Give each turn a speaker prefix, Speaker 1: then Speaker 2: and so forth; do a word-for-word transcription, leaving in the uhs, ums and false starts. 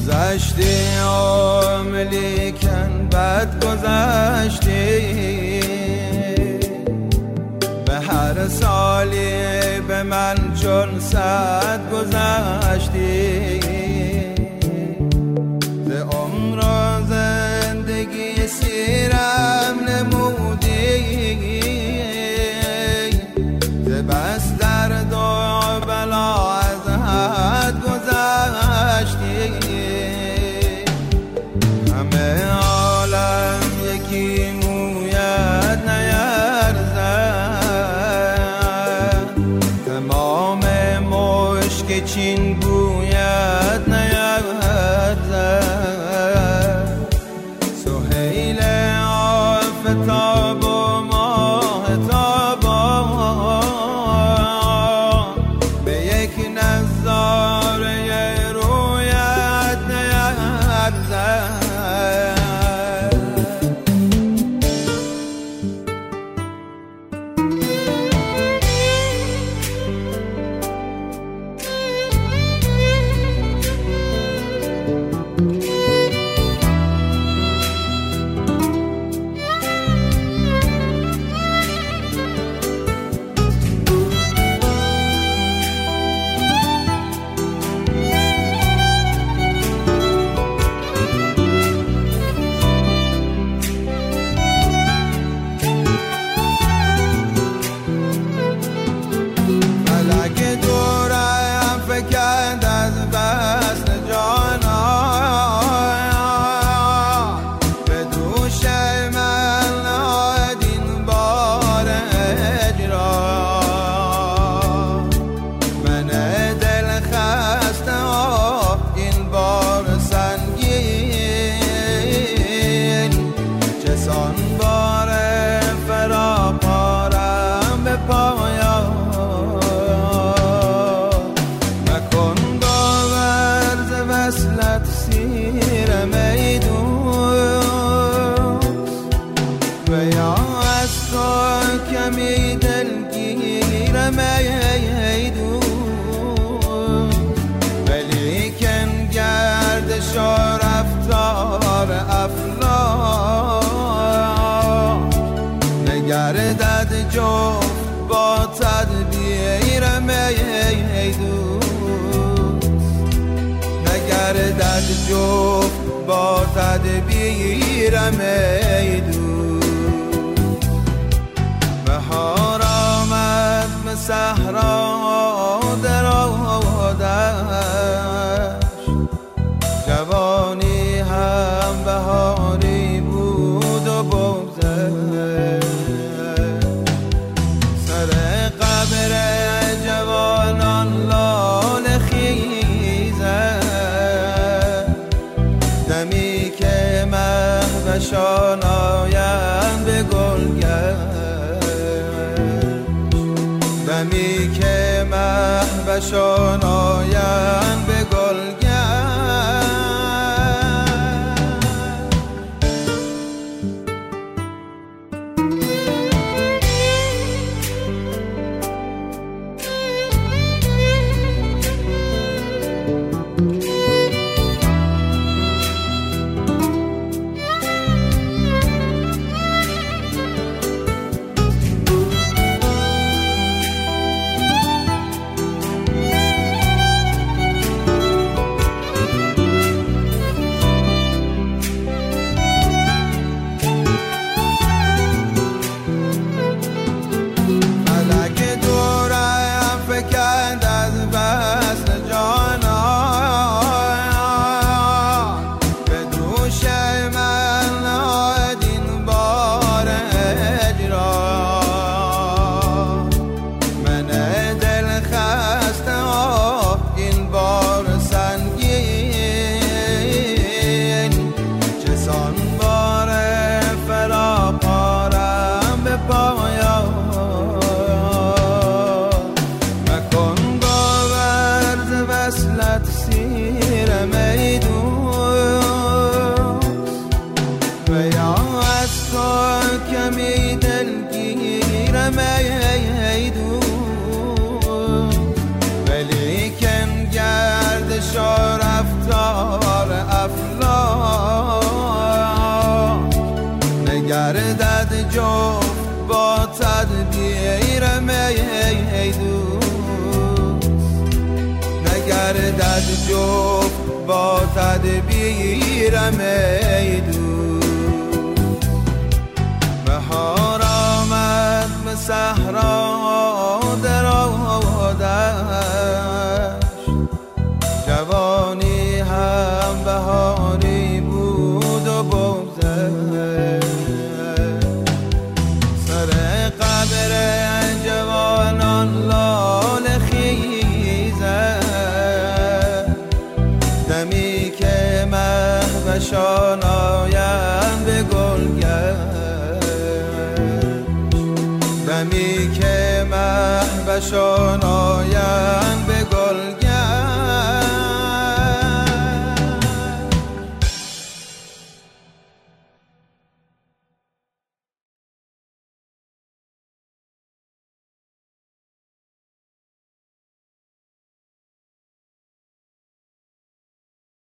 Speaker 1: گذشتی عاملی کن بد گذشتی، به هر سالی به من چون صد گذشتی، ز عمر و زندگی سیرم نمودی، ز بس درد و بلا از حد گذشتی، همه عالم یکی مویت نیرزد، تمام مشک چین بویت نیرزد، سهیل آفتاب و ماهتابان به یک نظاره رویت نیرزد. فکند از وصل جانان، به دوش من نهاد این بار اجرام، من دل خسته ها این بار سنگین، چسان بار فراق آرم به پایان، وصلت سیرم ای دوست، و یا از تو کمی دلگیرم ای دوست، ولیکن گردش و رفتار افلاک نگردد جفت با تدبیرم ای دوست، نگردد جفت با تدبیرم ای دوست. بهار آمد به صحرا درآمدش، جوانی هم بهاری بود و بگذشت، سر قبر جوانان لاله خیزد، دمی که مهوشان آیند به گلگشت، دمی که مهوشان آیند به گلگشت. دد جفت با تدبیرم ای دوست. بهار آمد به صحرا درآمدش، جوانی هم بهاری بود و بگذشت. سر قبر جوانان لاله خیزد، دمی که مهوشان آیند به گلگشت. دمی که مهوشان آیند به